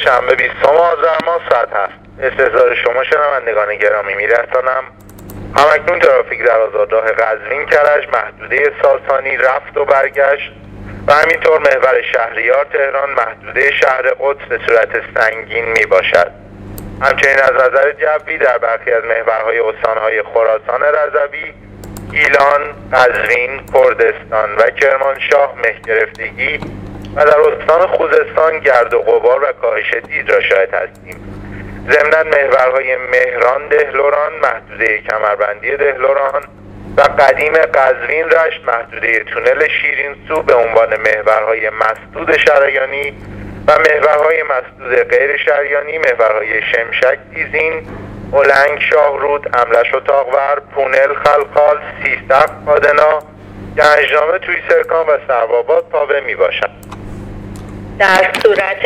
شنبه 20 آذر ماه ساعت 7 استحضار شما شنوندگان گرامی میرسانم همکنون ترافیک در آزادراه قزوین کرج محدوده ساسانی رفت و برگشت و همینطور محور شهریار تهران محدوده شهر قدس به صورت سنگین می باشد. همچنین از نظر جوی در برخی از محورهای استانهای خراسان رضوی، گیلان، قزوین، کردستان و کرمانشاه مه گرفتگی و در استان خوزستان گرد و غبار و کاهش دید را شاهد هستیم. ضمناً محورهای مهران دهلوران محدوده کمربندی دهلوران و قدیم قزوین رشت محدوده تونل شیرینسو به عنوان محورهای مسدود شریانی و محورهای مسدود غیر شریانی محورهای شمشک دیزین، اولنگ شاهرود، املش اتاقور، پونل خلخال، سیستق پادنا، گنجنامه توی سرکان و سروآباد پاوه می باشند. در صورت